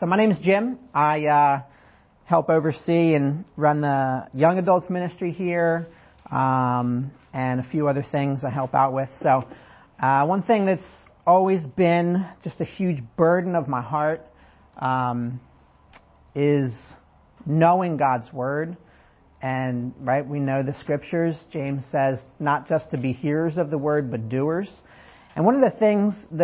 So my name is Jim. I help oversee and run the young adults ministry here, and a few other things I help out with. So one thing that's always been just a huge burden of my heart is knowing God's Word. And, right, we know the Scriptures. James says not just to be hearers of the Word, but doers. And one of the things that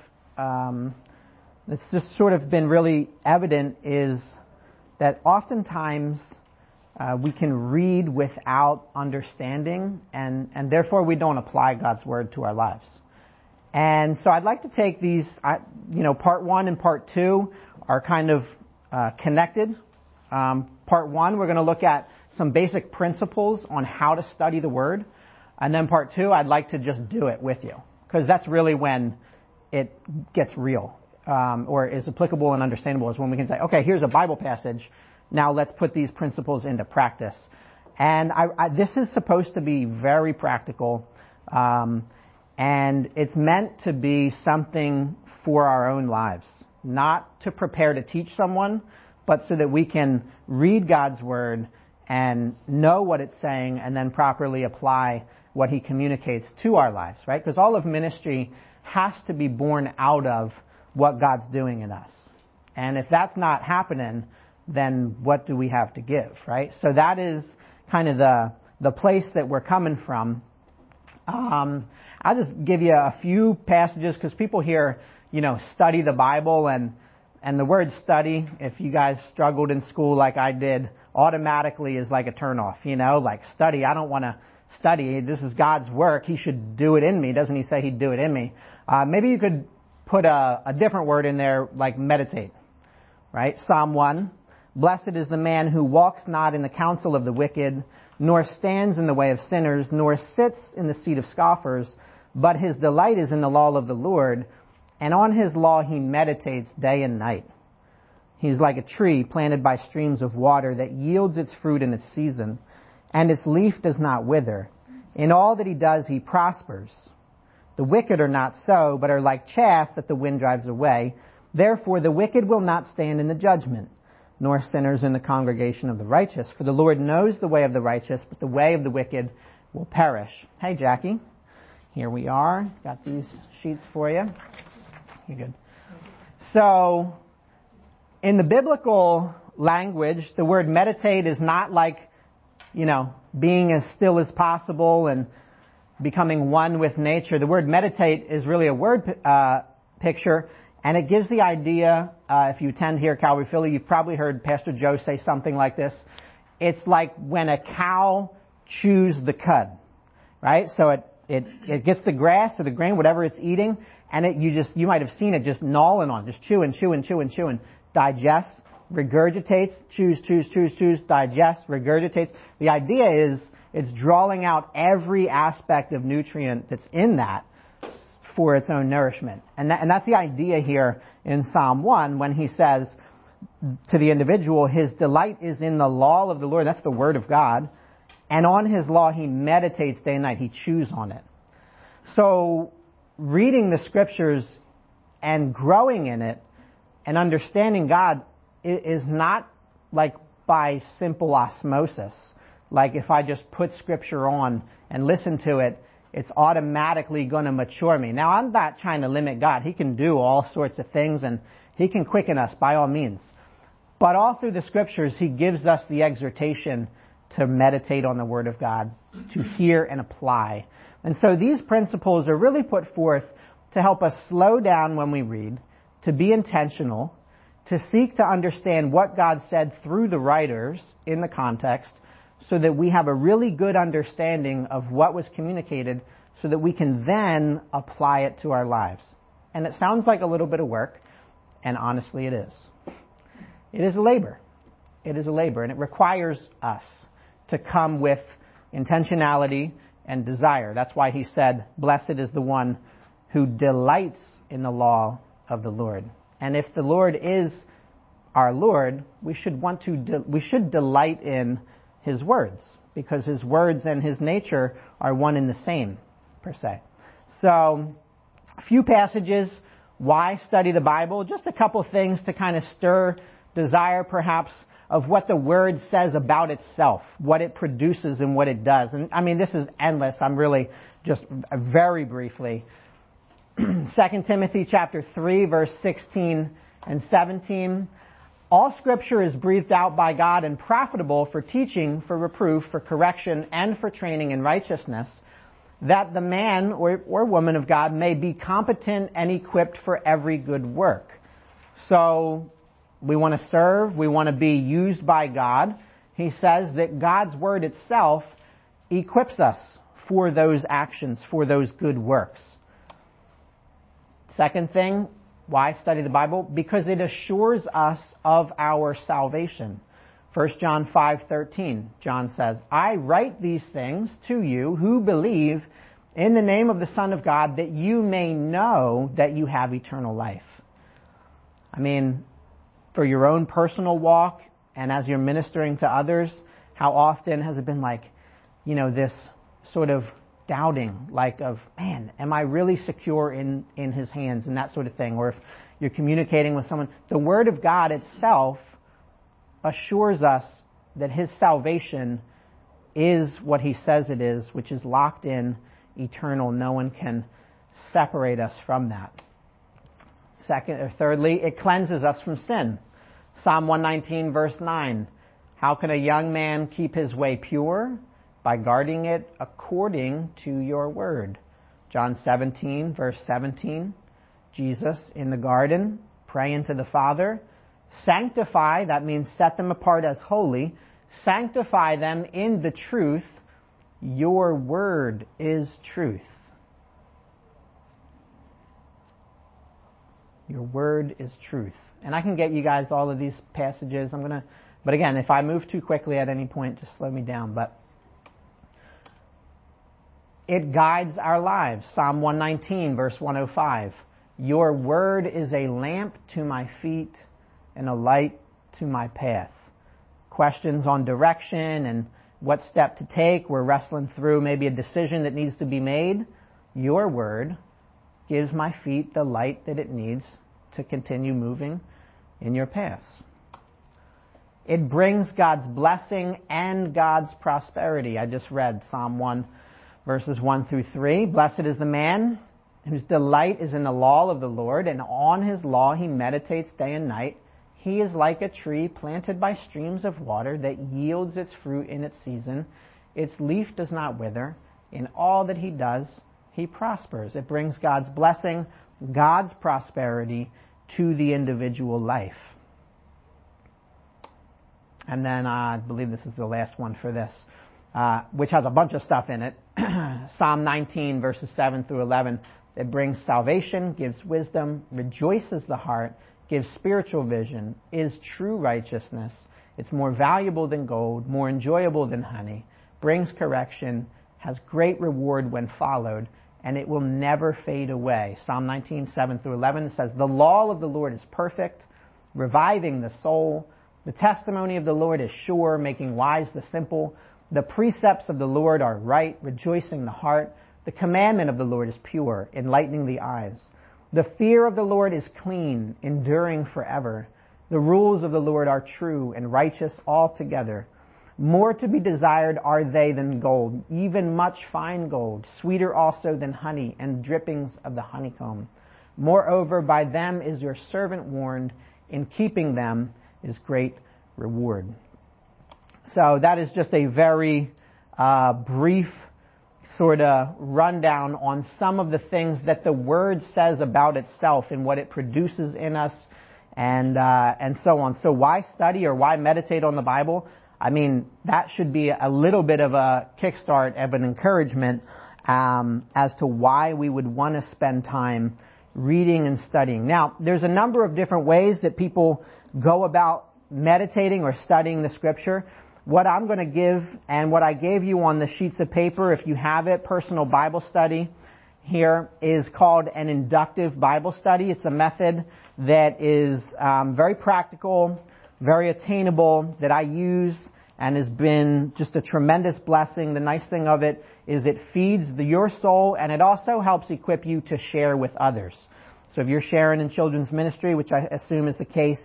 that's just sort of been really evident is that oftentimes we can read without understanding, and therefore we don't apply God's Word to our lives. And so I'd like to take these, part 1 and part 2 are kind of connected. Part 1, we're going to look at some basic principles on how to study the Word. And then part 2, I'd like to just do it with you, because that's really when it gets real, or is applicable and understandable, is when we can say, okay, here's a Bible passage. Now let's put these principles into practice. And this is supposed to be very practical, and it's meant to be something for our own lives, not to prepare to teach someone, but so that we can read God's Word and know what it's saying and then properly apply what He communicates to our lives, right? Because all of ministry has to be born out of what God's doing in us. And if that's not happening, then what do we have to give, right? So that is kind of the place that we're coming from. I'll just give you a few passages, because people here, study the Bible, and the word study, if you guys struggled in school like I did, automatically is like a turnoff, like study. I don't want to study. This is God's work. He should do it in me. Doesn't He say He'd do it in me? Maybe you could put a different word in there, like meditate, right? Psalm 1, blessed is the man who walks not in the counsel of the wicked, nor stands in the way of sinners, nor sits in the seat of scoffers, but his delight is in the law of the Lord, and on His law he meditates day and night. He is like a tree planted by streams of water that yields its fruit in its season, and its leaf does not wither. In all that he does he prospers. The wicked are not so, but are like chaff that the wind drives away. Therefore the wicked will not stand in the judgment, nor sinners in the congregation of the righteous. For the Lord knows the way of the righteous, but the way of the wicked will perish. Hey, Jackie. Here we are. Got these sheets for you. You're good. So, in the biblical language, the word meditate is not like, being as still as possible and becoming one with nature. The word meditate is really a word picture, and it gives the idea, if you attend here at Calvary Philly, you've probably heard Pastor Joe say something like this. It's like when a cow chews the cud, right? So it gets the grass or the grain, whatever it's eating, and you might have seen it just gnawing on, just chewing, digests, regurgitates, chews, digests, regurgitates. The idea is it's drawing out every aspect of nutrient that's in that for its own nourishment. And that's the idea here in Psalm 1 when he says to the individual, his delight is in the law of the Lord. That's the Word of God. And on His law he meditates day and night. He chews on it. So reading the Scriptures and growing in it and understanding God is not like by simple osmosis. Like if I just put Scripture on and listen to it, it's automatically going to mature me. Now, I'm not trying to limit God. He can do all sorts of things, and He can quicken us by all means. But all through the Scriptures, He gives us the exhortation to meditate on the Word of God, to hear and apply. And so these principles are really put forth to help us slow down when we read, to be intentional, to seek to understand what God said through the writers in the context, so that we have a really good understanding of what was communicated, so that we can then apply it to our lives. And it sounds like a little bit of work, and honestly it is. It is a labor. It is a labor, and it requires us to come with intentionality and desire. That's why he said, blessed is the one who delights in the law of the Lord. And if the Lord is our Lord, we should delight in His words, because His words and His nature are one and the same, per se. So, a few passages. why study the Bible? Just a couple things to kind of stir desire perhaps of what the Word says about itself, what it produces and what it does. And I mean, this is endless. I'm really just very briefly. 2 Timothy chapter 3, verse 16 and 17. All Scripture is breathed out by God and profitable for teaching, for reproof, for correction, and for training in righteousness, that the man or woman of God may be competent and equipped for every good work. So, we want to serve, we want to be used by God. He says that God's Word itself equips us for those actions, for those good works. Second thing, why study the Bible? Because it assures us of our salvation. 1 John 5:13, John says, I write these things to you who believe in the name of the Son of God, that you may know that you have eternal life. I mean, for your own personal walk and as you're ministering to others, how often has it been like, this sort of doubting, like of, man, am I really secure in His hands and that sort of thing? Or if you're communicating with someone, the Word of God itself assures us that His salvation is what He says it is, which is locked in, eternal. No one can separate us from that. Thirdly, it cleanses us from sin. Psalm 119, verse 9. How can a young man keep his way pure? By guarding it according to your word. John 17, verse 17. Jesus in the garden, praying to the Father. Sanctify, that means set them apart as holy. Sanctify them in the truth. Your word is truth. Your word is truth. And I can get you guys all of these passages. But again, if I move too quickly at any point, just slow me down. But it guides our lives. Psalm 119, verse 105. Your word is a lamp to my feet and a light to my path. Questions on direction and what step to take. We're wrestling through maybe a decision that needs to be made. Your word gives my feet the light that it needs to continue moving in your paths. It brings God's blessing and God's prosperity. I just read Psalm 1, verses 1 through 3. Blessed is the man whose delight is in the law of the Lord, and on His law he meditates day and night. He is like a tree planted by streams of water that yields its fruit in its season. Its leaf does not wither. In all that he does, he prospers. It brings God's blessing, God's prosperity to the individual life. And then I believe this is the last one for this, which has a bunch of stuff in it. Psalm 19, verses 7 through 11. It brings salvation, gives wisdom, rejoices the heart, gives spiritual vision, is true righteousness. It's more valuable than gold, more enjoyable than honey, brings correction, has great reward when followed, and it will never fade away. Psalm 19, 7 through 11 says, the law of the Lord is perfect, reviving the soul. The testimony of the Lord is sure, making wise the simple. The precepts of the Lord are right, rejoicing the heart. The commandment of the Lord is pure, enlightening the eyes. The fear of the Lord is clean, enduring forever. The rules of the Lord are true and righteous altogether. More to be desired are they than gold, even much fine gold, sweeter also than honey and drippings of the honeycomb. Moreover, by them is your servant warned, in keeping them is great reward. So that is just a very brief sort of rundown on some of the things that the Word says about itself and what it produces in us and so on. So why study or why meditate on the Bible? I mean, that should be a little bit of a kickstart of an encouragement as to why we would want to spend time reading and studying. Now, there's a number of different ways that people go about meditating or studying the Scripture. What I'm going to give and what I gave you on the sheets of paper, if you have it, personal Bible study here, is called an inductive Bible study. It's a method that is very practical, very attainable, that I use and has been just a tremendous blessing. The nice thing of it is it feeds your soul and it also helps equip you to share with others. So if you're sharing in children's ministry, which I assume is the case,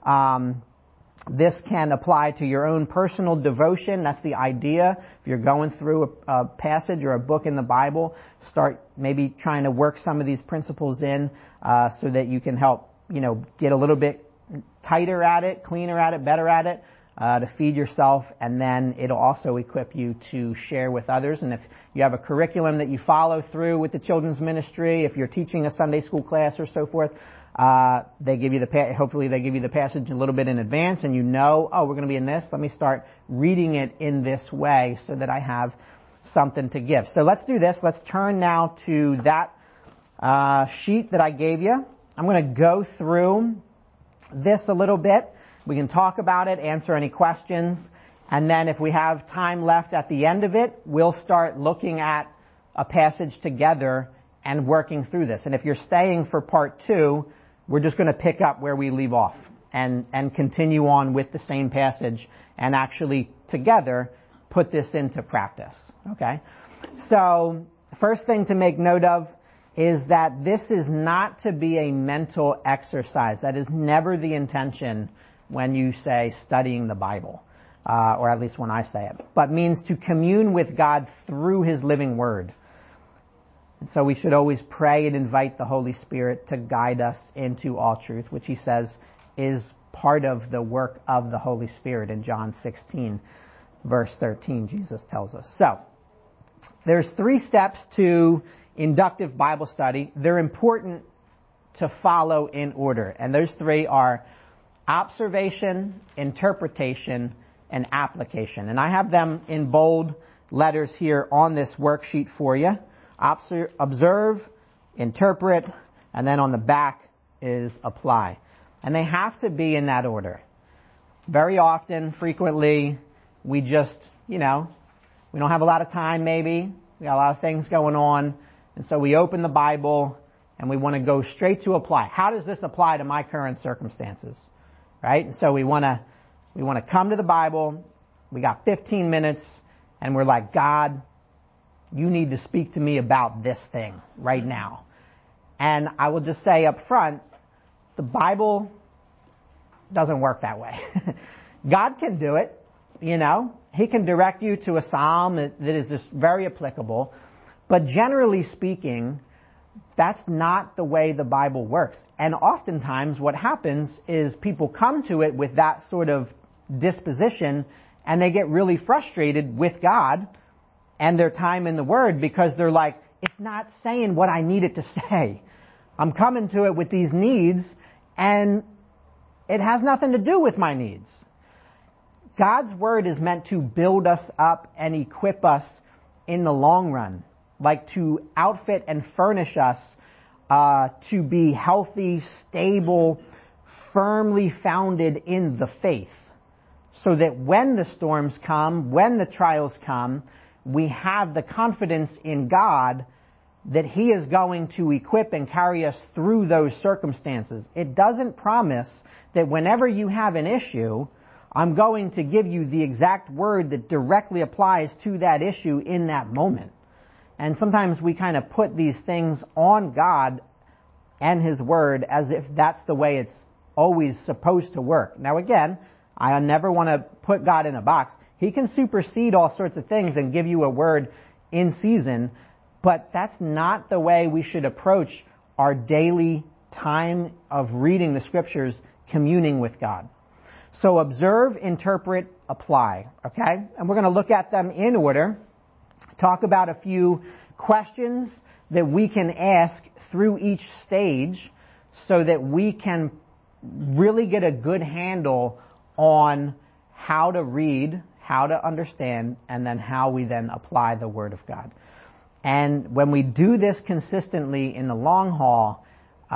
this can apply to your own personal devotion. That's the idea. If you're going through a passage or a book in the Bible, start maybe trying to work some of these principles in so that you can help, get a little bit tighter at it, cleaner at it, better at it, to feed yourself, and then it'll also equip you to share with others. And if you have a curriculum that you follow through with the children's ministry, if you're teaching a Sunday school class or so forth, they give you hopefully they give you the passage a little bit in advance, and we're going to be in this. Let me start reading it in this way so that I have something to give. So let's do this. Let's turn now to that sheet that I gave you. I'm going to go through this a little bit. We can talk about it, answer any questions, and then if we have time left at the end of it, we'll start looking at a passage together and working through this. And if you're staying for part 2, we're just going to pick up where we leave off and continue on with the same passage and actually together put this into practice. Okay? So, first thing to make note of is that this is not to be a mental exercise. That is never the intention when you say studying the Bible, or at least when I say it, but means to commune with God through His living Word. And so we should always pray and invite the Holy Spirit to guide us into all truth, which He says is part of the work of the Holy Spirit in John 16, verse 13, Jesus tells us. So, there's 3 steps to inductive Bible study. They're important to follow in order. And those 3 are observation, interpretation, and application. And I have them in bold letters here on this worksheet for you. Observe, interpret, and then on the back is apply. And they have to be in that order. Very often, frequently, we just, we don't have a lot of time maybe. We got a lot of things going on. And so we open the Bible and we want to go straight to apply. How does this apply to my current circumstances? Right? And so we want to come to the Bible. We got 15 minutes and we're like, God, you need to speak to me about this thing right now. And I will just say up front, the Bible doesn't work that way. God can do it, He can direct you to a psalm that is just very applicable. But generally speaking, that's not the way the Bible works. And oftentimes what happens is people come to it with that sort of disposition and they get really frustrated with God and their time in the Word because they're like, it's not saying what I need it to say. I'm coming to it with these needs and it has nothing to do with my needs. God's Word is meant to build us up and equip us in the long run, like to outfit and furnish us to be healthy, stable, firmly founded in the faith, so that when the storms come, when the trials come, we have the confidence in God that He is going to equip and carry us through those circumstances. It doesn't promise that whenever you have an issue, I'm going to give you the exact word that directly applies to that issue in that moment. And sometimes we kind of put these things on God and His Word as if that's the way it's always supposed to work. Now again, I never want to put God in a box. He can supersede all sorts of things and give you a word in season, but that's not the way we should approach our daily time of reading the Scriptures, communing with God. So observe, interpret, apply. Okay? And we're going to look at them in order. Talk about a few questions that we can ask through each stage so that we can really get a good handle on how to read, how to understand, and then how we then apply the Word of God. And when we do this consistently in the long haul,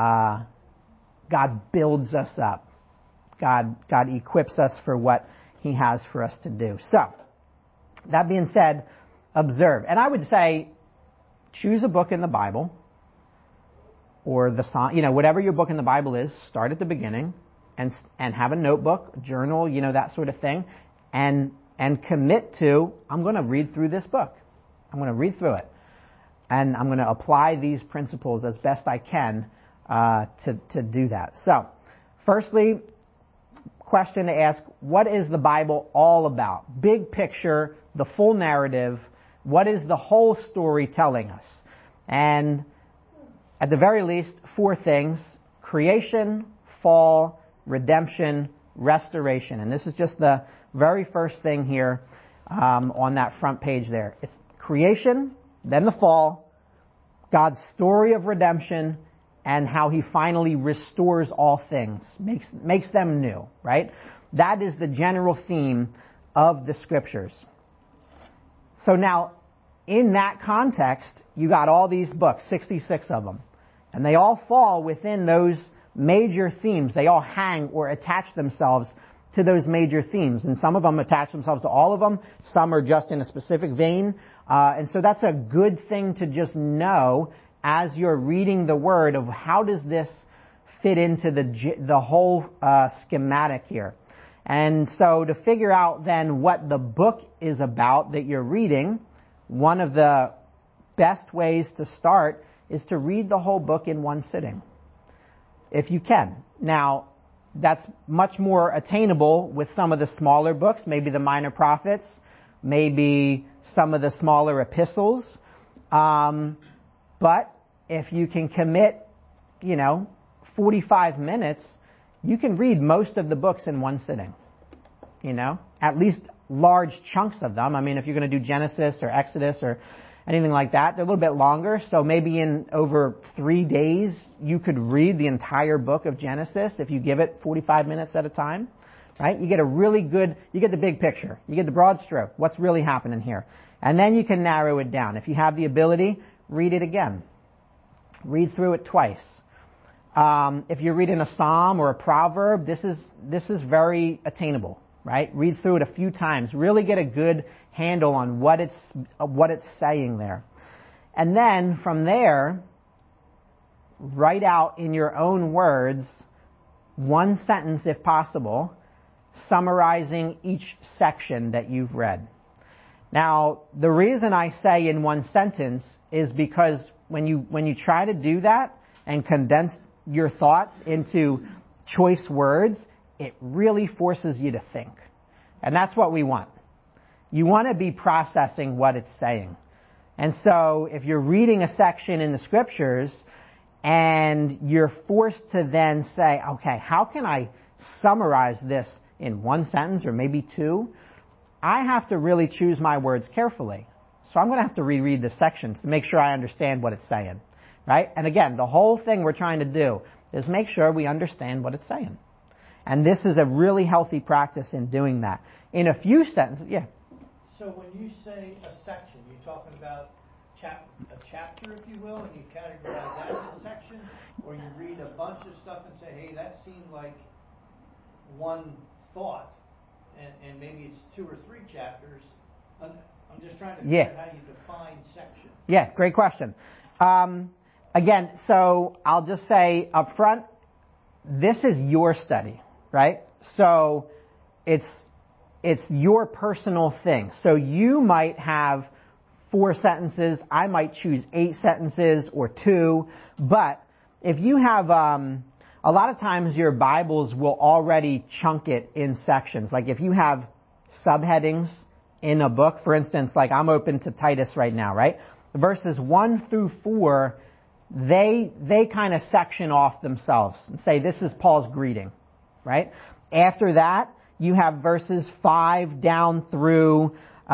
God builds us up. God equips us for what He has for us to do. So, that being said, observe. And I would say, choose a book in the Bible, or the Psalm, whatever your book in the Bible is, start at the beginning, and have a notebook, a journal, that sort of thing, and commit to, I'm going to read through this book. I'm going to read through it. And I'm going to apply these principles as best I can to do that. So, firstly, question to ask, what is the Bible all about? Big picture, the full narrative. What is the whole story telling us? And at the very least, 4 things: creation, fall, redemption, restoration. And this is just the very first thing here on that front page there. It's creation, then the fall, God's story of redemption, and how He finally restores all things, makes them new, right? That is the general theme of the Scriptures. So now, in that context, you got all these books, 66 of them, and they all fall within those major themes. They all hang or attach themselves to those major themes. And some of them attach themselves to all of them. Some are just in a specific vein. And so that's a good thing to just know as you're reading the Word of how does this fit into the whole schematic here. And so to figure out then what the book is about that you're reading, one of the best ways to start is to read the whole book in one sitting, if you can. Now, that's much more attainable with some of the smaller books, maybe the Minor Prophets, maybe some of the smaller epistles. But if you can commit, 45 minutes, you can read most of the books in one sitting. At least large chunks of them. I mean, if you're going to do Genesis or Exodus or anything like that, they're a little bit longer. So maybe in over 3 days, you could read the entire book of Genesis if you give it 45 minutes at a time, right? You get you get the big picture. You get the broad stroke. What's really happening here? And then you can narrow it down. If you have the ability, read it again. Read through it twice. If you're reading a psalm or a proverb, this is very attainable, right? Read through it a few times. Really get a good handle on what it's saying there. And then from there, write out in your own words, one sentence if possible, summarizing each section that you've read. Now, the reason I say in one sentence is because when you try to do that and condense your thoughts into choice words, it really forces you to think. And that's what we want. You want to be processing what it's saying. And so if you're reading a section in the Scriptures and you're forced to then say, okay, how can I summarize this in one sentence or maybe 2? I have to really choose my words carefully. So I'm going to have to reread the sections to make sure I understand what it's saying. Right? And again, the whole thing we're trying to do is make sure we understand what it's saying. And this is a really healthy practice in doing that. In a few sentences, yeah. So when you say a section, you're talking about a chapter, if you will, and you categorize that as a section, or you read a bunch of stuff and say, hey, that seemed like one thought, and maybe it's 2 or 3 chapters. I'm just trying to figure out how you define section. Yeah, great question. Again, so I'll just say up front, this is your study, right? So it's your personal thing. So you might have 4 sentences. I might choose 8 sentences or 2. But if you have, a lot of times your Bibles will already chunk it in sections. Like if you have subheadings in a book, for instance, like I'm open to Titus right now, right? Verses 1 through 4, they kind of section off themselves and say this is Paul's greeting, right? After that, you have verses 5 down through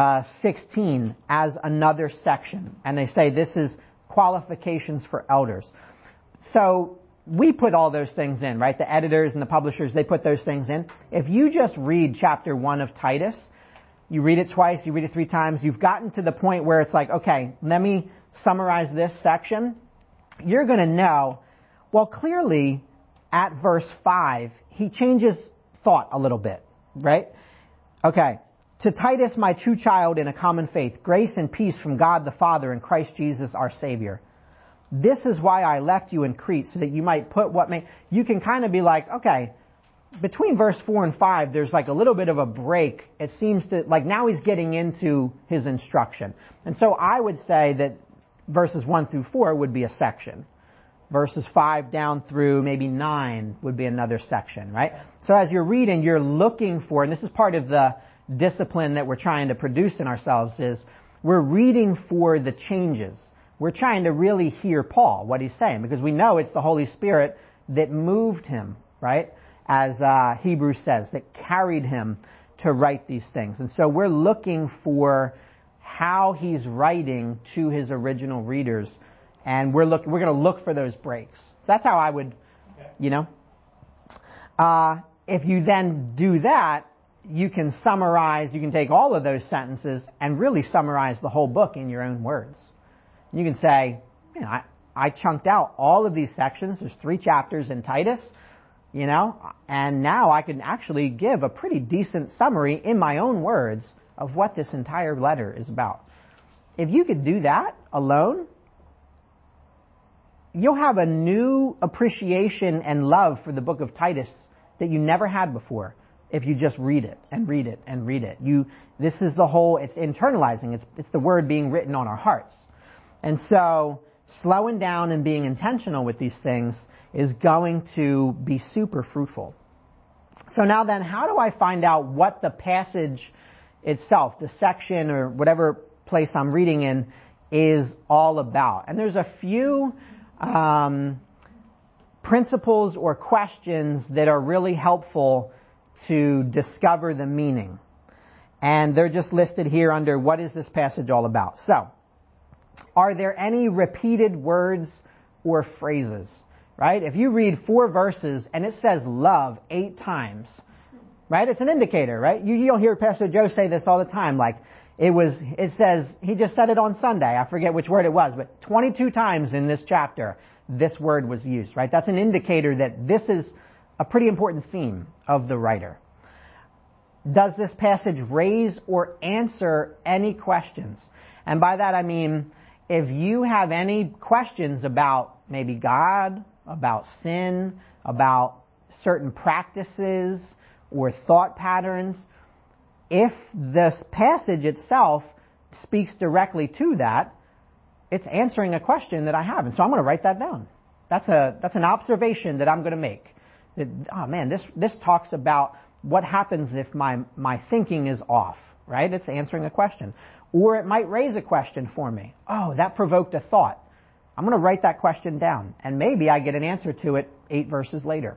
16 as another section. And they say this is qualifications for elders. So we put all those things in, right? The editors and the publishers, they put those things in. If you just read chapter 1 of Titus, you read it twice, you read it 3 times, you've gotten to the point where it's like, okay, let me summarize this section. You're going to know, well, clearly at verse 5, he changes thought a little bit, right? Okay. To Titus, my true child in a common faith, grace and peace from God the Father and Christ Jesus our Savior. This is why I left you in Crete, so that you might put you can kind of be like, okay, between verse 4 and 5, there's like a little bit of a break. It seems to, like now he's getting into his instruction. And so I would say that verses 1 through 4 would be a section. verses 5 down through maybe 9 would be another section, right? So as you're reading, you're looking for, and this is part of the discipline that we're trying to produce in ourselves, is we're reading for the changes. We're trying to really hear Paul, what he's saying, because we know it's the Holy Spirit that moved him, right? As Hebrews says, that carried him to write these things. And so we're looking for how he's writing to his original readers, and we're going to look for those breaks. So that's how I would, if you then do that, you can summarize, you can take all of those sentences and really summarize the whole book in your own words. You can say, I chunked out all of these sections. There's 3 chapters in Titus, and now I can actually give a pretty decent summary in my own words of what this entire letter is about. If you could do that alone, you'll have a new appreciation and love for the book of Titus that you never had before if you just read it and read it and read it. This is the whole, it's internalizing. It's the word being written on our hearts. And so slowing down and being intentional with these things is going to be super fruitful. So now then, how do I find out what the passage itself, the section or whatever place I'm reading in, is all about? And there's a few principles or questions that are really helpful to discover the meaning. And they're just listed here under what is this passage all about. So, are there any repeated words or phrases? Right? If you read 4 verses and it says love 8 times, right? It's an indicator, right? You'll hear Pastor Joe say this all the time, like it says, he just said it on Sunday, I forget which word it was, but 22 times in this chapter, this word was used, right? That's an indicator that this is a pretty important theme of the writer. Does this passage raise or answer any questions? And by that I mean, if you have any questions about maybe God, about sin, about certain practices or thought patterns, if this passage itself speaks directly to that, it's answering a question that I have. And so I'm going to write that down. That's an observation that I'm going to make. That, oh man, this talks about what happens if my thinking is off, right? It's answering a question. Or it might raise a question for me. Oh, that provoked a thought. I'm going to write that question down. And maybe I get an answer to it 8 verses later,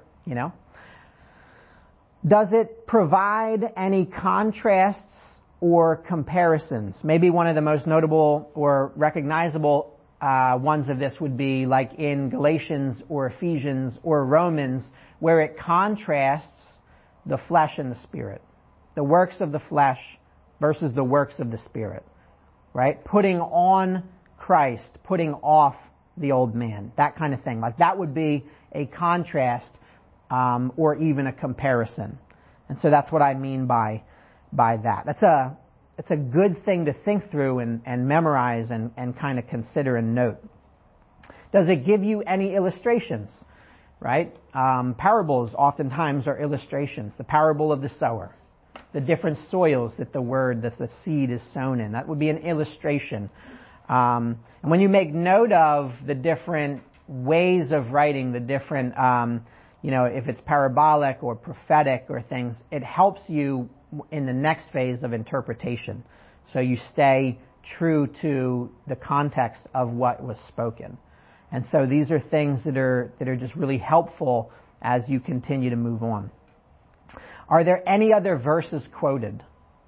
Does it provide any contrasts or comparisons? Maybe one of the most notable or recognizable ones of this would be like in Galatians or Ephesians or Romans, where it contrasts the flesh and the spirit. The works of the flesh versus the works of the Spirit, right? Putting on Christ, putting off the old man, that kind of thing. Like that would be a contrast or even a comparison. And so that's what I mean by that. That's a good thing to think through and memorize and kind of consider and note. Does it give you any illustrations? Right? Parables oftentimes are illustrations. The parable of the sower. The different soils that the seed is sown in. That would be an illustration. And when you make note of the different ways of writing, the different, if it's parabolic or prophetic or things, it helps you in the next phase of interpretation. So you stay true to the context of what was spoken. And so these are things that are just really helpful as you continue to move on. Are there any other verses quoted?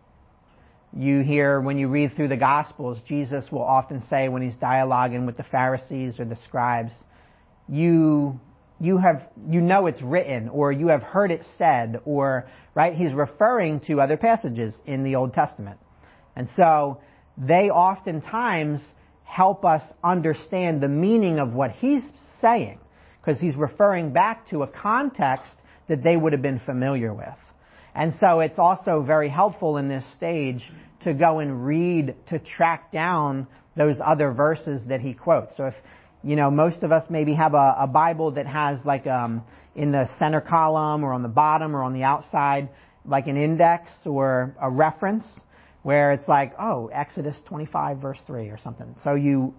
You hear when you read through the Gospels, Jesus will often say when he's dialoguing with the Pharisees or the scribes, you know it's written, or you have heard it said, or, right, he's referring to other passages in the Old Testament. And so they oftentimes help us understand the meaning of what he's saying, because he's referring back to a context that they would have been familiar with. And so it's also very helpful in this stage to go and read, to track down those other verses that he quotes. So if, most of us maybe have a Bible that has like in the center column or on the bottom or on the outside, like an index or a reference where it's like, oh, Exodus 25 verse 3 or something. So if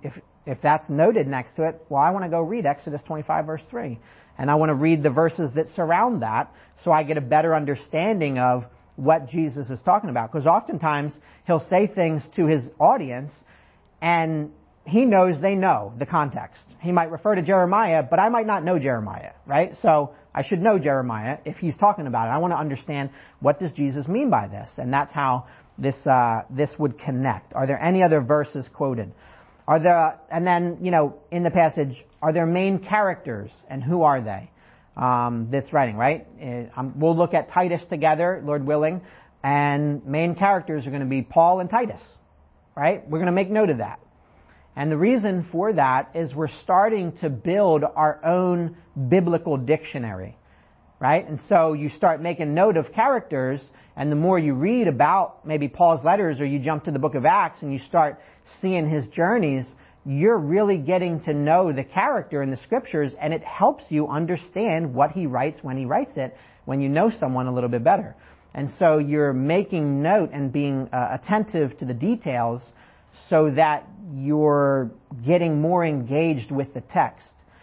if that's noted next to it, well, I want to go read Exodus 25 verse 3. And I want to read the verses that surround that so I get a better understanding of what Jesus is talking about. Because oftentimes he'll say things to his audience and he knows they know the context. He might refer to Jeremiah, but I might not know Jeremiah, right? So I should know Jeremiah if he's talking about it. I want to understand, what does Jesus mean by this? And that's how this would connect. Are there any other verses quoted? Are there, and then, in the passage, are there main characters, and who are they? That's writing, right? We'll look at Titus together, Lord willing, and main characters are going to be Paul and Titus, right? We're going to make note of that. And the reason for that is we're starting to build our own biblical dictionary, right? And so you start making note of characters, and the more you read about maybe Paul's letters, or you jump to the book of Acts and you start seeing his journeys, you're really getting to know the character in the scriptures, and it helps you understand what he writes when he writes it, when you know someone a little bit better. And so you're making note and being attentive to the details so that you're getting more engaged with the text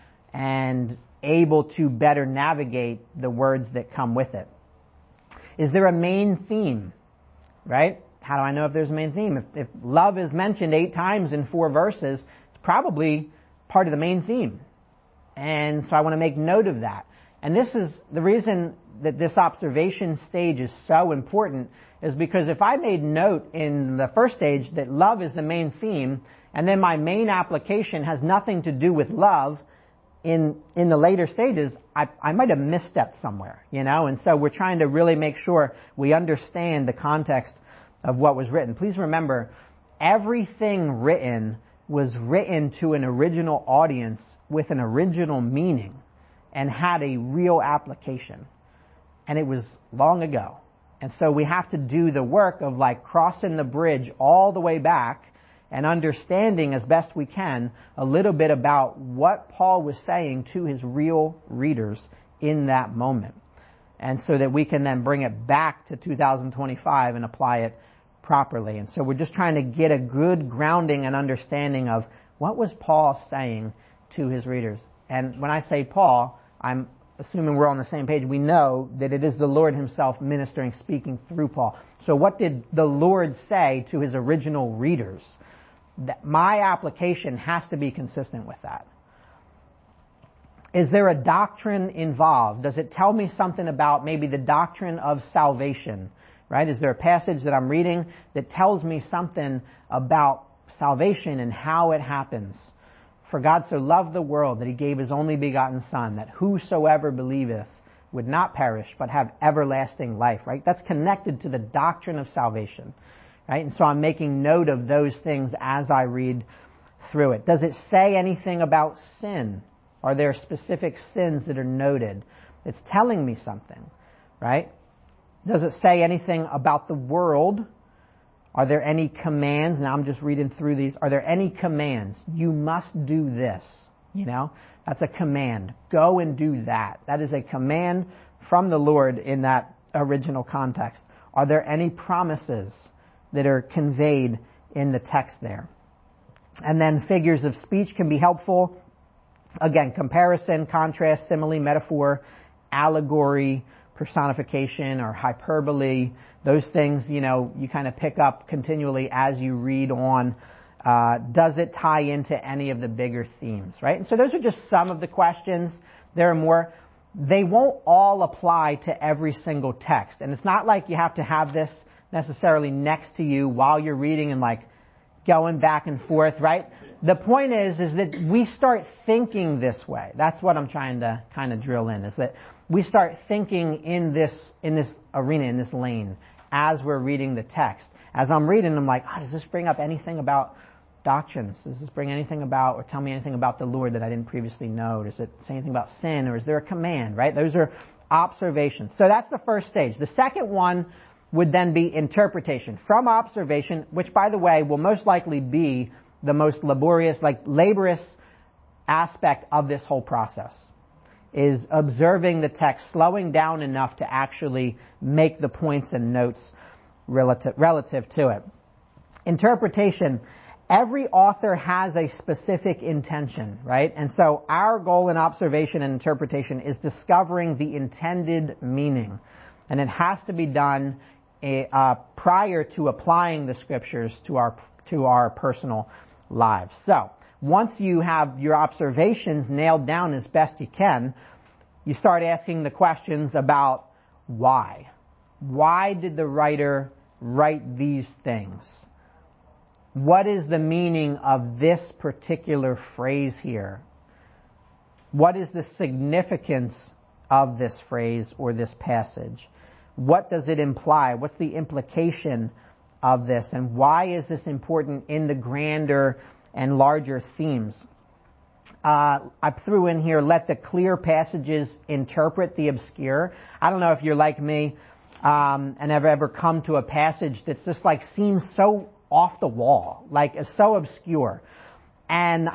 and able to better navigate the words that come with it. Is there a main theme? Right? How do I know if there's a main theme? If love is mentioned 8 times in 4 verses, it's probably part of the main theme. And so I want to make note of that. And this is the reason that this observation stage is so important, is because if I made note in the first stage that love is the main theme, and then my main application has nothing to do with love in the later stages, I might have misstepped somewhere, And so we're trying to really make sure we understand the context of what was written. Please remember, everything written was written to an original audience with an original meaning and had a real application. And it was long ago. And so we have to do the work of crossing the bridge all the way back and understanding as best we can a little bit about what Paul was saying to his real readers in that moment. And so that we can then bring it back to 2025 and apply it properly. And so we're just trying to get a good grounding and understanding of what was Paul saying to his readers. And when I say Paul, I'm assuming we're on the same page. We know that it is the Lord himself ministering, speaking through Paul. So what did the Lord say to his original readers? My application has to be consistent with that. Is there a doctrine involved? Does it tell me something about maybe the doctrine of salvation? Right? Is there a passage that I'm reading that tells me something about salvation and how it happens? For God so loved the world that he gave his only begotten Son, that whosoever believeth would not perish but have everlasting life. Right? That's connected to the doctrine of salvation. Right? And so I'm making note of those things as I read through it. Does it say anything about sin? Are there specific sins that are noted? It's telling me something. Right? Does it say anything about the world? Are there any commands? Now I'm just reading through these. Are there any commands? You must do this. That's a command. Go and do that. That is a command from the Lord in that original context. Are there any promises that are conveyed in the text there? And then figures of speech can be helpful. Again, comparison, contrast, simile, metaphor, allegory, personification or hyperbole, those things, you kind of pick up continually as you read on. Does it tie into any of the bigger themes, right? And so those are just some of the questions. There are more. They won't all apply to every single text. And it's not like you have to have this necessarily next to you while you're reading and going back and forth, right? The point is that we start thinking this way. That's what I'm trying to kind of drill in, is that we start thinking in this arena, in this lane, as we're reading the text. As I'm reading, I'm like, does this bring up anything about doctrines? Does this bring anything about, or tell me anything about the Lord that I didn't previously know? Does it say anything about sin, or is there a command, right? Those are observations. So that's the first stage. The second one would then be interpretation. From observation, which, by the way, will most likely be the most laborious aspect of this whole process, is observing the text, slowing down enough to actually make the points and notes relative to it. Interpretation. every author has a specific intention, right? And so our goal in observation and interpretation is discovering the intended meaning. And it has to be done prior to applying the scriptures to our personal lives. So, once you have your observations nailed down as best you can, you start asking the questions about why. Why did the writer write these things? What is the meaning of this particular phrase here? What is the significance of this phrase or this passage? What does it imply? What's the implication of this? And why is this important in the grander and larger themes? I threw in here, let the clear passages interpret the obscure. I don't know if you're like me and have ever come to a passage that's just like seems so off the wall, like it's so obscure. And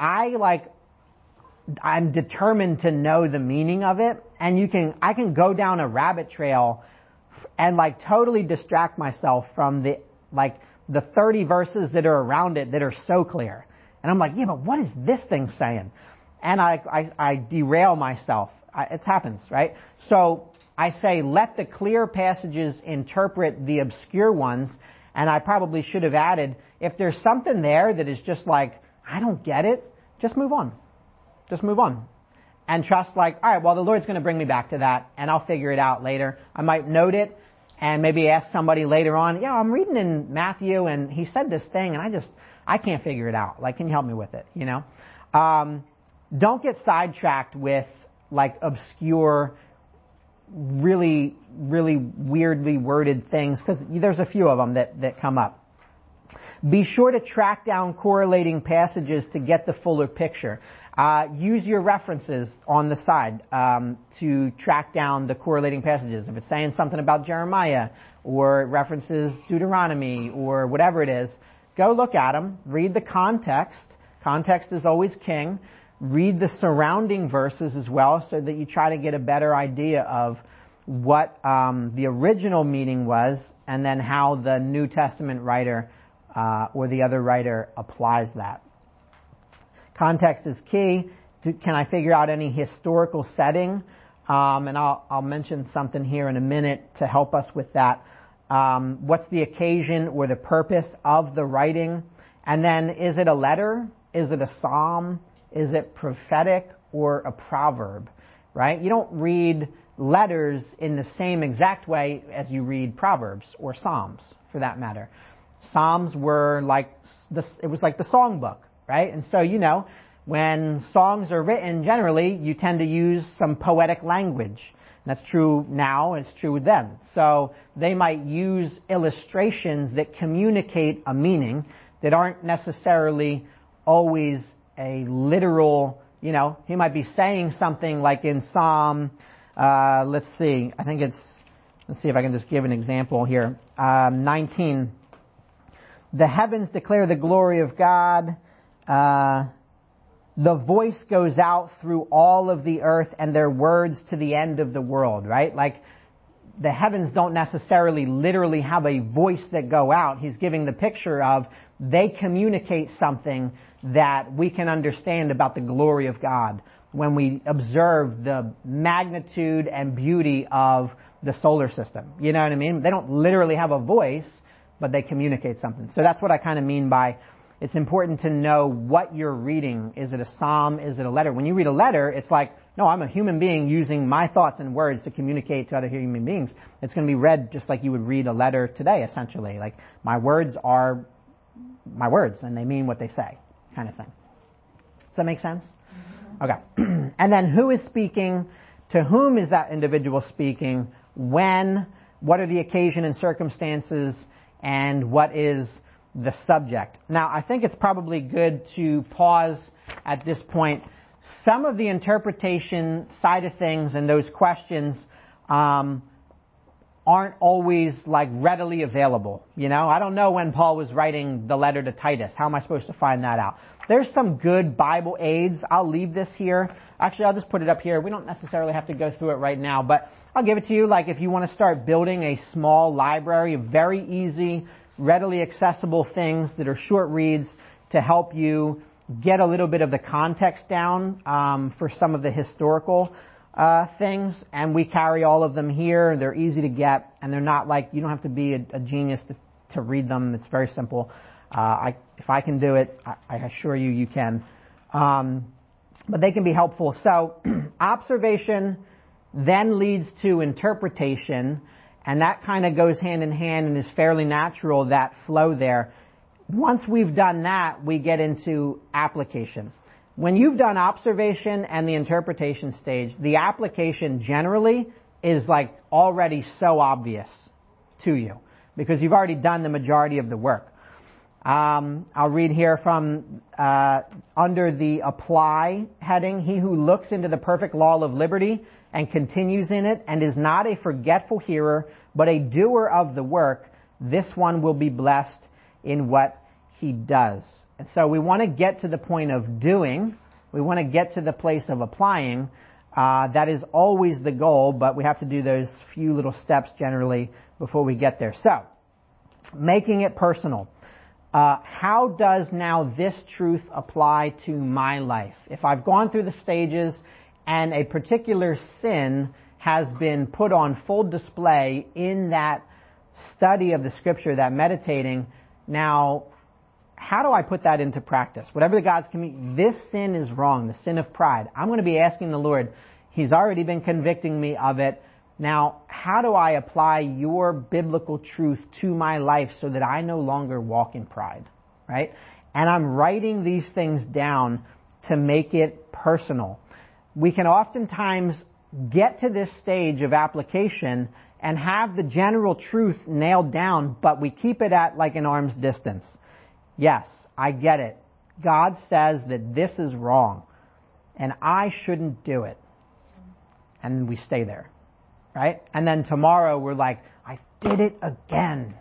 I'm determined to know the meaning of it, and I can go down a rabbit trail and like totally distract myself from the 30 verses that are around it that are so clear. And I'm like, yeah, but what is this thing saying? And I derail myself. It happens, right? So I say, let the clear passages interpret the obscure ones. And I probably should have added, if there's something there that is just like, I don't get it, just move on. Just move on. And trust all right, well, the Lord's going to bring me back to that, and I'll figure it out later. I might note it, and maybe ask somebody later on, yeah, I'm reading in Matthew, and he said this thing, and I can't figure it out. Can you help me with it, Don't get sidetracked with, obscure, really, really weirdly worded things, because there's a few of them that come up. Be sure to track down correlating passages to get the fuller picture. Use your references on the side to track down the correlating passages. If it's saying something about Jeremiah, or it references Deuteronomy, or whatever it is, go look at them. Read the context. Context is always king. Read the surrounding verses as well, so that you try to get a better idea of what the original meaning was, and then how the New Testament writer or the other writer applies that. Context is key. Can I figure out any historical setting? And I'll mention something here in a minute to help us with that. What's the occasion or the purpose of the writing? And then, is it a letter? Is it a psalm? Is it prophetic or a proverb? Right? You don't read letters in the same exact way as you read proverbs or psalms, for that matter. Psalms were it was like the songbook, right? And so, when songs are written, generally, you tend to use some poetic language. That's true now, and it's true then. So they might use illustrations that communicate a meaning that aren't necessarily always a literal, he might be saying something like in Psalm, let's see if I can just give an example here. 19. The heavens declare the glory of God. The voice goes out through all of the earth, and their words to the end of the world, right? The heavens don't necessarily literally have a voice that go out. He's giving the picture of they communicate something that we can understand about the glory of God when we observe the magnitude and beauty of the solar system. You know what I mean? They don't literally have a voice, but they communicate something. So that's what I kind of mean by it's important to know what you're reading. Is it a psalm? Is it a letter? When you read a letter, it's like, no, I'm a human being using my thoughts and words to communicate to other human beings. It's going to be read just like you would read a letter today, essentially. My words are my words, and they mean what they say, kind of thing. Does that make sense? Okay. And then who is speaking? To whom is that individual speaking? When? What are the occasion and circumstances? And what is the subject? Now, I think it's probably good to pause at this point. Some of the interpretation side of things and those questions aren't always readily available. I don't know when Paul was writing the letter to Titus. How am I supposed to find that out? There's some good Bible aids. I'll leave this here. Actually, I'll just put it up here. We don't necessarily have to go through it right now, but I'll give it to you. If you want to start building a small library of very easy, readily accessible things that are short reads to help you get a little bit of the context down for some of the historical things, and we carry all of them here. They're easy to get, and they're not like, you don't have to be a genius to read them. It's very simple. If I can do it, I assure you, you can. But they can be helpful. So observation then leads to interpretation, and that kind of goes hand in hand and is fairly natural, that flow there. Once we've done that, we get into application. When you've done observation and the interpretation stage, the application generally is like already so obvious to you because you've already done the majority of the work. I'll read here from under the apply heading. He who looks into the perfect law of liberty and continues in it and is not a forgetful hearer but a doer of the work, this one will be blessed in what he does. And so we want to get to the point of doing. We want to get to the place of applying. That is always the goal, but we have to do those few little steps generally before we get there. So, making it personal. How does now this truth apply to my life? If I've gone through the stages and a particular sin has been put on full display in that study of the scripture, that meditating, now, how do I put that into practice? Whatever the God's coming, this sin is wrong, the sin of pride. I'm going to be asking the Lord. He's already been convicting me of it. Now, how do I apply your biblical truth to my life so that I no longer walk in pride? Right? And I'm writing these things down to make it personal. We can oftentimes get to this stage of application and have the general truth nailed down, but we keep it at like an arm's distance. Yes, I get it. God says that this is wrong, and I shouldn't do it. And we stay there, right? And then tomorrow we're like, I did it again.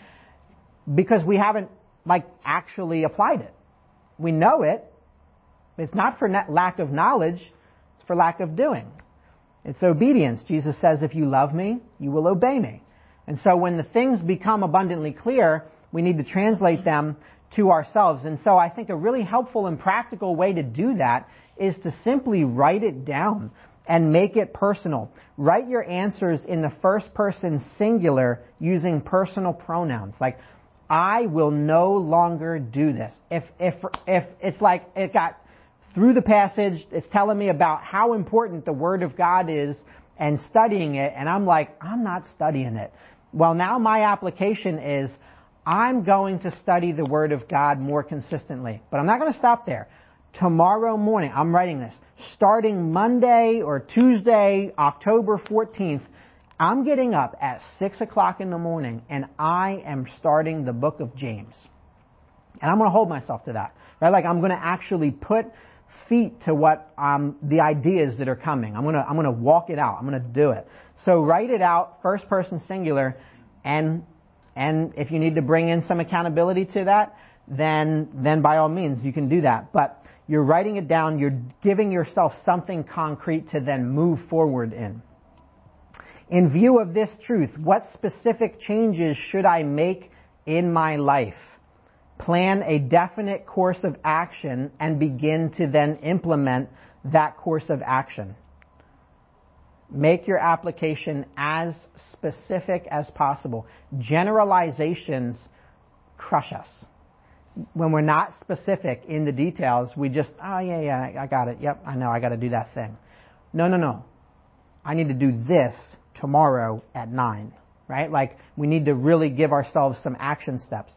Because we haven't, actually applied it. We know it. It's not for lack of knowledge, it's for lack of doing. It's obedience. Jesus says, if you love me, you will obey me. And so when the things become abundantly clear, we need to translate them to ourselves. And so I think a really helpful and practical way to do that is to simply write it down and make it personal. Write your answers in the first person singular using personal pronouns. Like, I will no longer do this. If it's like it got through the passage, it's telling me about how important the Word of God is and studying it, and I'm like, I'm not studying it. Well, now my application is, I'm going to study the Word of God more consistently. But I'm not going to stop there. Tomorrow morning, I'm writing this, starting Monday or Tuesday, October 14th, I'm getting up at 6 o'clock in the morning and I am starting the book of James. And I'm going to hold myself to that. Right? Like, I'm going to actually put feet to what the ideas that are coming. I'm going to walk it out. I'm going to do it. So write it out, first person singular, and if you need to bring in some accountability to that, then by all means you can do that. But you're writing it down, you're giving yourself something concrete to then move forward in. In view of this truth, what specific changes should I make in my life? Plan a definite course of action and begin to then implement that course of action. Make your application as specific as possible. Generalizations crush us. When we're not specific in the details, we just, I got it. Yep, I know, I got to do that thing. No. I need to do this tomorrow at 9, right? Like, we need to really give ourselves some action steps.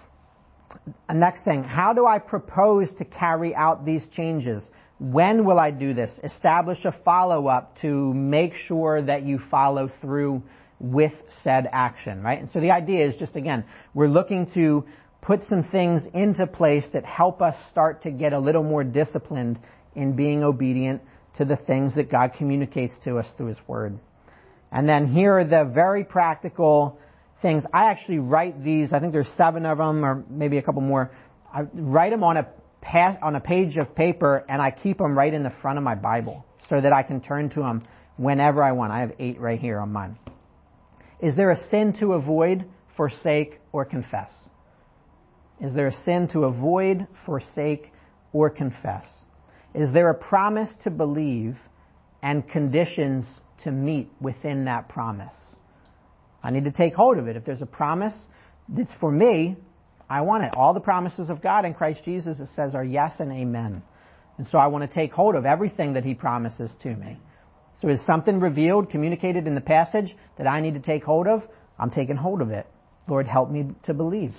Next thing, how do I propose to carry out these changes? When will I do this? Establish a follow-up to make sure that you follow through with said action, right? And so the idea is just, again, we're looking to put some things into place that help us start to get a little more disciplined in being obedient to the things that God communicates to us through His Word. And then here are the very practical things. I actually write these, I think there's 7 of them, or maybe a couple more. I write them on a page of paper, and I keep them right in the front of my Bible so that I can turn to them whenever I want. I have 8 right here on mine. Is there a sin to avoid, forsake, or confess? Is there a sin to avoid, forsake, or confess? Is there a promise to believe and conditions to meet within that promise? I need to take hold of it. If there's a promise that's for me, I want it. All the promises of God in Christ Jesus, it says, are yes and amen. And so I want to take hold of everything that He promises to me. So is something revealed, communicated in the passage that I need to take hold of? I'm taking hold of it. Lord, help me to believe.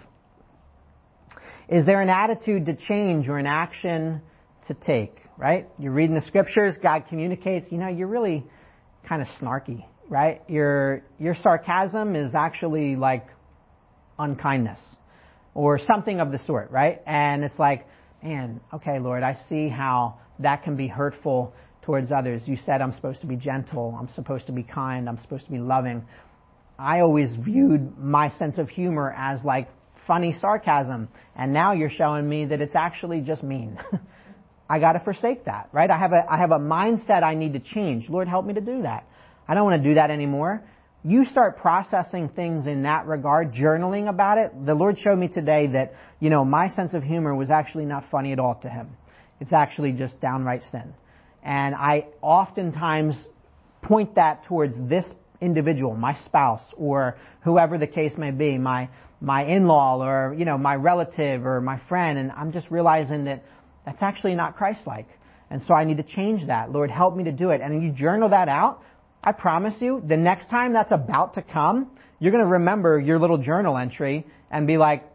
Is there an attitude to change or an action to take? Right? You're reading the scriptures, God communicates, you're really kind of snarky, right? Your sarcasm is actually like unkindness or something of the sort, right? And it's like, man, okay, Lord, I see how that can be hurtful towards others. You said I'm supposed to be gentle, I'm supposed to be kind, I'm supposed to be loving. I always viewed my sense of humor as like funny sarcasm, and now you're showing me that it's actually just mean. I got to forsake that, right? I have a mindset I need to change. Lord, help me to do that. I don't want to do that anymore. You start processing things in that regard, journaling about it. The Lord showed me today that, my sense of humor was actually not funny at all to Him. It's actually just downright sin. And I oftentimes point that towards this individual, my spouse, or whoever the case may be, my in-law, or, my relative, or my friend, and I'm just realizing that that's actually not Christ-like. And so I need to change that. Lord, help me to do it. And you journal that out. I promise you, the next time that's about to come, you're going to remember your little journal entry and be like,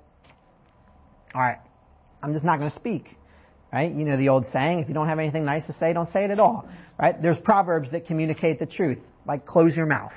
all right, I'm just not going to speak. Right? You know the old saying, if you don't have anything nice to say, don't say it at all. Right? There's proverbs that communicate the truth, like close your mouth.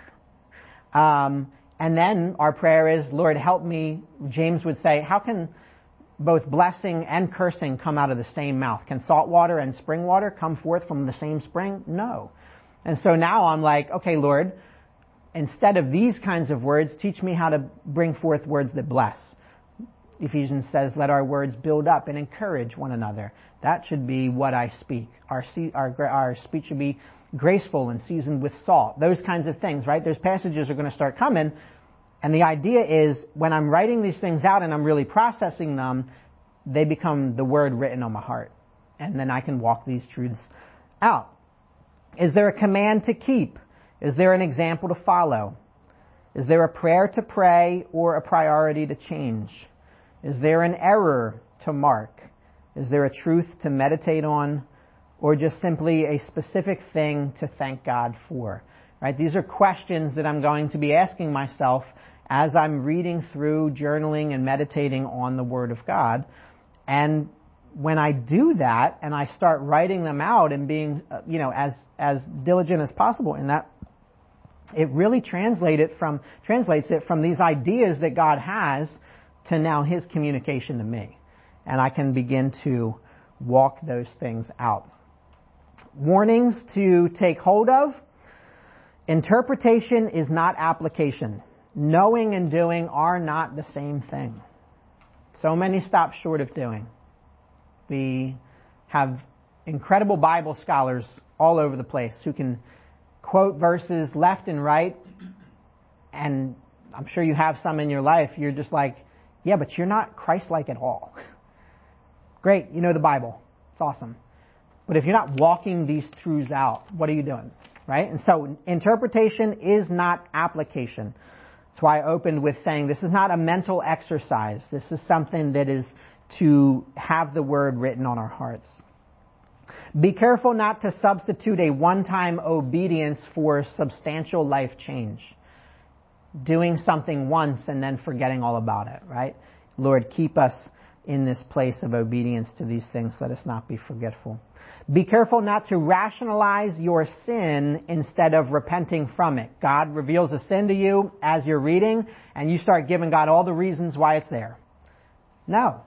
And then our prayer is, Lord, help me. James would say, how can both blessing and cursing come out of the same mouth? Can salt water and spring water come forth from the same spring? No. And so now I'm like, okay, Lord, instead of these kinds of words, teach me how to bring forth words that bless. Ephesians says, let our words build up and encourage one another. That should be what I speak. Our speech should be graceful and seasoned with salt. Those kinds of things, right? Those passages are going to start coming. And the idea is, when I'm writing these things out and I'm really processing them, they become the word written on my heart. And then I can walk these truths out. Is there a command to keep? Is there an example to follow? Is there a prayer to pray or a priority to change? Is there an error to mark? Is there a truth to meditate on? Or just simply a specific thing to thank God for? Right? These are questions that I'm going to be asking myself as I'm reading through, journaling, and meditating on the Word of God. And when I do that and I start writing them out and being, as diligent as possible in that, it really translates it from these ideas that God has to now His communication to me. And I can begin to walk those things out. Warnings to take hold of. Interpretation is not application. Knowing and doing are not the same thing. So many stop short of doing. We have incredible Bible scholars all over the place who can quote verses left and right, and I'm sure you have some in your life. You're just like, yeah, but you're not Christ-like at all. Great, you know the Bible. It's awesome. But if you're not walking these truths out, what are you doing? Right? And so interpretation is not application. That's why I opened with saying this is not a mental exercise. This is something that is to have the Word written on our hearts. Be careful not to substitute a one-time obedience for substantial life change. Doing something once and then forgetting all about it, right? Lord, keep us in this place of obedience to these things. Let us not be forgetful. Be careful not to rationalize your sin instead of repenting from it. God reveals a sin to you as you're reading, and you start giving God all the reasons why it's there. No.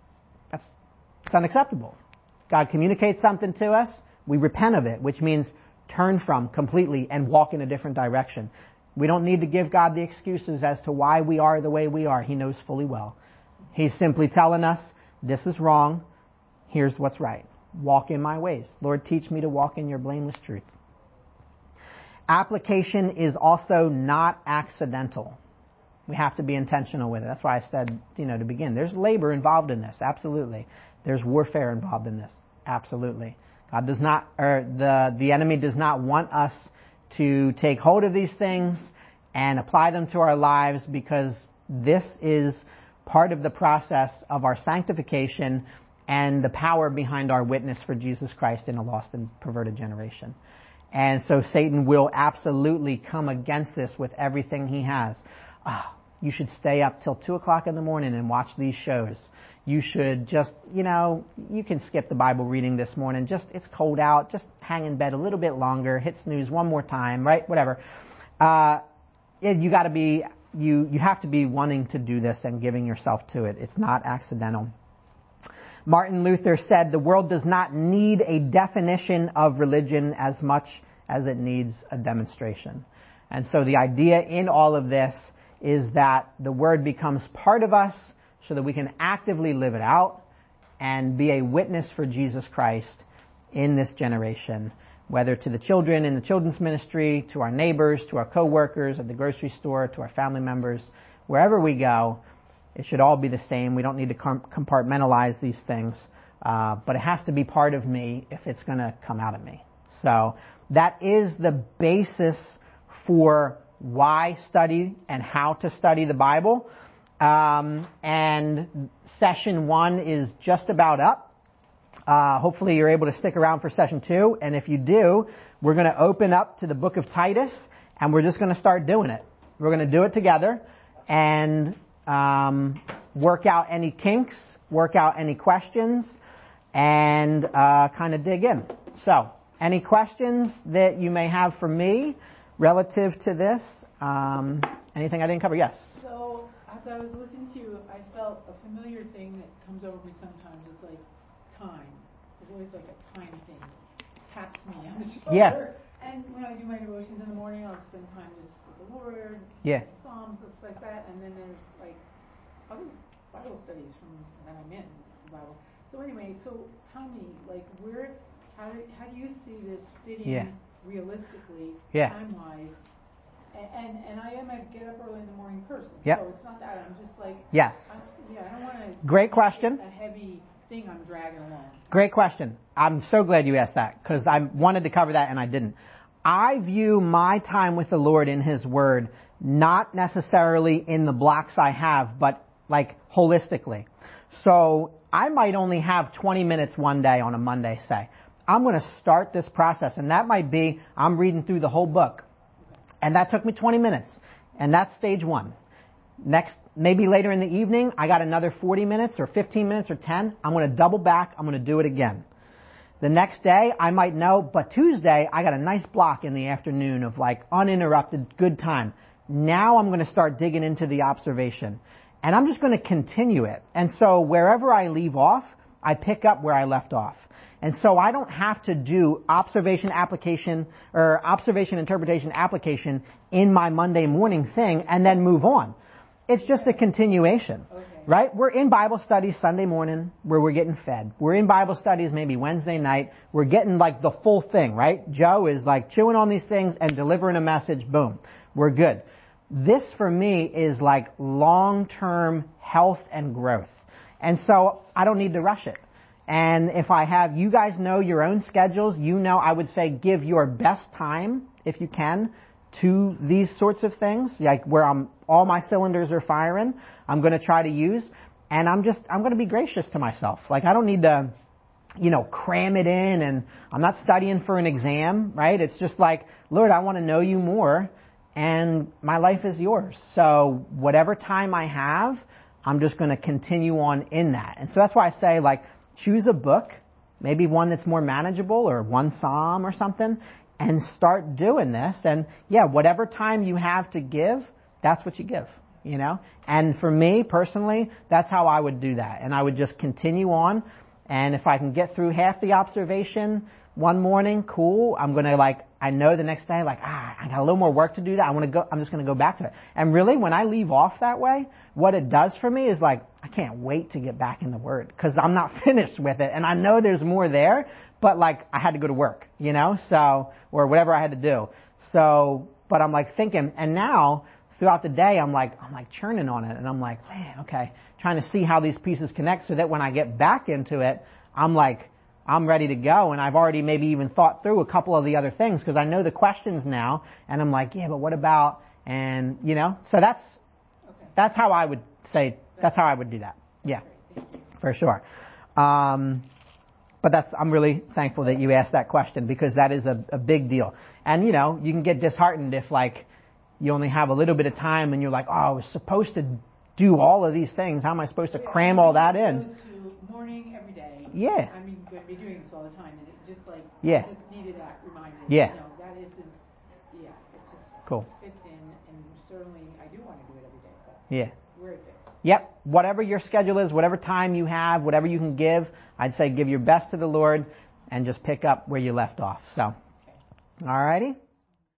It's unacceptable. God communicates something to us, we repent of it, which means turn from completely and walk in a different direction. We don't need to give God the excuses as to why we are the way we are. He knows fully well. He's simply telling us, this is wrong, here's what's right. Walk in my ways. Lord, teach me to walk in your blameless truth. Application is also not accidental. We have to be intentional with it. That's why I said, to begin. There's labor involved in this. Absolutely. There's warfare involved in this. Absolutely. God does not, or the enemy does not want us to take hold of these things and apply them to our lives, because this is part of the process of our sanctification and the power behind our witness for Jesus Christ in a lost and perverted generation. And so Satan will absolutely come against this with everything he has. You should stay up till 2 o'clock in the morning and watch these shows. You should just, you can skip the Bible reading this morning. It's cold out. Just hang in bed a little bit longer. Hit snooze one more time, right? Whatever. You have to be wanting to do this and giving yourself to it. It's not accidental. Martin Luther said the world does not need a definition of religion as much as it needs a demonstration. And so the idea in all of this is that the Word becomes part of us so that we can actively live it out and be a witness for Jesus Christ in this generation, whether to the children in the children's ministry, to our neighbors, to our co-workers at the grocery store, to our family members, wherever we go. It should all be the same. We don't need to compartmentalize these things, but it has to be part of me if it's going to come out of me. So that is the basis for why study and how to study the Bible. And session 1 is just about up. Hopefully you're able to stick around for session 2. And if you do, we're going to open up to the book of Titus, and we're just going to start doing it. We're going to do it together and work out any kinks, work out any questions, and kind of dig in. So, any questions that you may have for me relative to this? Anything I didn't cover? Yes. So, as I was listening to you, I felt a familiar thing that comes over me sometimes. It's like time. There's always like a time thing. Taps me on the shoulder. Yeah. And when I do my devotions in the morning, I'll spend time just with the Lord, Psalms, stuff like that. And then there's like other Bible studies from that I'm in the Bible. So anyway, tell me, like, how do you see this fitting realistically, time-wise? And I am a get up early in the morning person, so it's not that. I'm just like, I don't want to. Great question. A heavy thing I'm dragging along. Great question. I'm so glad you asked that, because I wanted to cover that and I didn't. I view my time with the Lord in His Word not necessarily in the blocks I have, but like holistically. So I might only have 20 minutes one day on a Monday, say. I'm going to start this process, and that might be I'm reading through the whole book. And that took me 20 minutes. And that's stage 1. Next, maybe later in the evening, I got another 40 minutes or 15 minutes or 10. I'm going to double back. I'm going to do it again. The next day, I might know, but Tuesday, I got a nice block in the afternoon of like uninterrupted good time. Now I'm going to start digging into the observation. And I'm just going to continue it. And so wherever I leave off, I pick up where I left off. And so I don't have to do observation application or observation interpretation application in my Monday morning thing and then move on. It's just a continuation, right? We're in Bible studies Sunday morning where we're getting fed. We're in Bible studies maybe Wednesday night. We're getting like the full thing, right? Joe is like chewing on these things and delivering a message. Boom. We're good. This for me is like long-term health and growth. And so I don't need to rush it. And if I have, you guys know your own schedules, I would say give your best time, if you can, to these sorts of things, like where all my cylinders are firing, I'm going to try to use, and I'm going to be gracious to myself. Like I don't need to, cram it in, and I'm not studying for an exam, right? It's just like, Lord, I want to know you more, and my life is yours. So whatever time I have, I'm just going to continue on in that. And so that's why I say, like, choose a book, maybe one that's more manageable or one psalm or something, and start doing this. And whatever time you have to give, that's what you give, And for me personally, that's how I would do that. And I would just continue on. And if I can get through half the observation one morning, cool. I'm going to I know the next day, I got a little more work to do that. I'm just going to go back to it. And really, when I leave off that way, what it does for me is I can't wait to get back in the Word because I'm not finished with it. And I know there's more there, but I had to go to work, or whatever I had to do. So, but I'm thinking, and now throughout the day, I'm like churning on it, and I'm like, man, okay, trying to see how these pieces connect so that when I get back into it, I'm ready to go, and I've already maybe even thought through a couple of the other things because I know the questions now, and I'm like, yeah, but what about, and so that's how I would say, that's how I would do that. Yeah, for sure. But I'm really thankful that you asked that question because that is a big deal. And, you can get disheartened if, you only have a little bit of time and you're like, oh, I was supposed to do all of these things. How am I supposed to cram all that in? To morning every day. Yeah. I mean, going to be doing this all the time. And it just, I just needed that reminder. Yeah. That isn't, it just cool. Fits in. And certainly, I do want to do it every day. But where it fits. Yep. Whatever your schedule is, whatever time you have, whatever you can give, I'd say give your best to the Lord and just pick up where you left off. So, all righty.